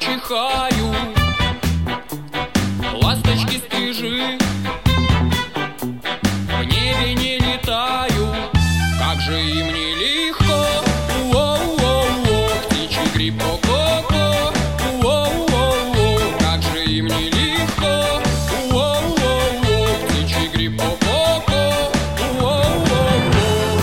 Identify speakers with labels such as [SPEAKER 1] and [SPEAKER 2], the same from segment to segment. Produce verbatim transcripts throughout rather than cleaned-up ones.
[SPEAKER 1] чихаю, ласточки стрижи, в небе не летаю, как же им не легко. Уоу-оу-оу, птичий гриб, ко-ко-ко. Уоу-оу-оу, как же им не легко. Уоу-оу-оу, птичий гриб, ко-ко-ко. Уоу-оу-оу.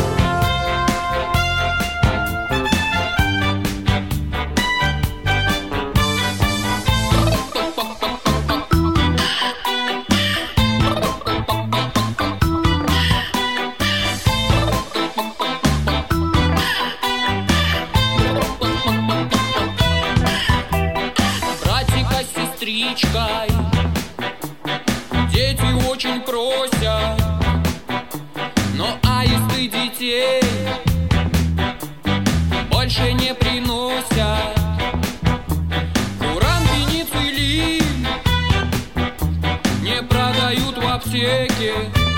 [SPEAKER 1] Братика с сестричкой дети очень просят, но аисты детей больше не приносят. Куран, пенициллин не продают в аптеке,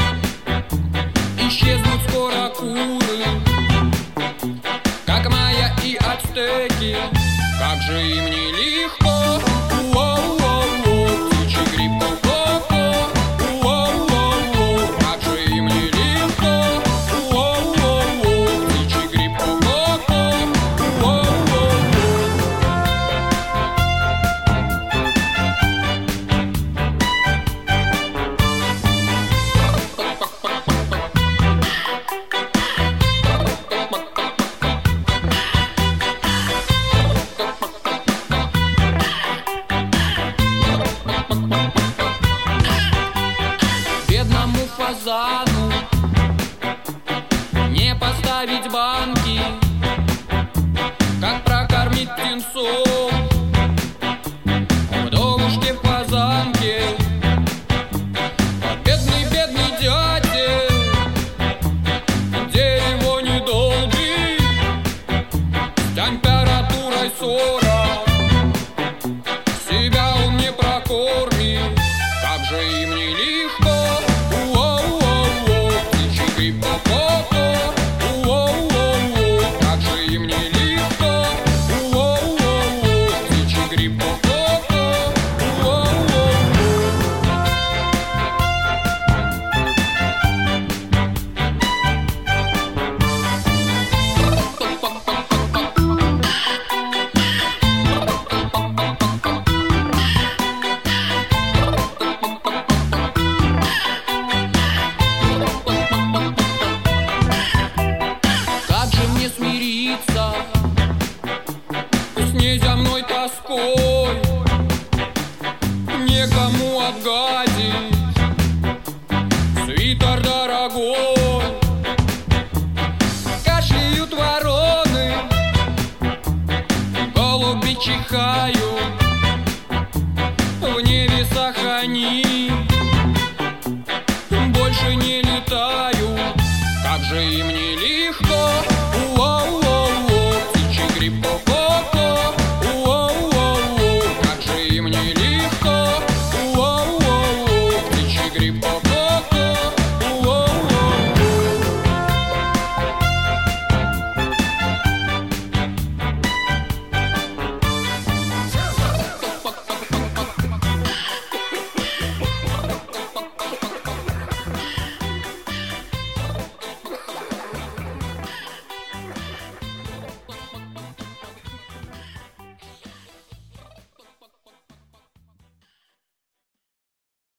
[SPEAKER 1] исчезнут скоро куры, как майя и ацтеки. Как же им не легко. Уоу-оу-оу, птичий гриб, ко-ко-ко. Уоу-оу-оу, как же им не легко. Уоу-оу-оу, птичий гриб, ко-ко-ко. Уоу-оу-оу. Бедному фазану не поставить банки, как прокормить птенцов в домушке в Казанке. А бедный, бедный дятел, дерево не долбит с температурой сорок, себя он не прокормит. Как же им не легко. Уоу-оу-оу, птичий гриб, ко-ко-ко. Уоу-оу-оу, как же им не легко. Уоу-оу-оу, птичий гриб, ко-ко-ко. Уоу-оу-оу. Как же мне смириться с неземной тоской, некому отгадить свитер дорогой. Кашляют вороны, голуби чихают, в небе сохрани, больше не летаю. Как же им не легко.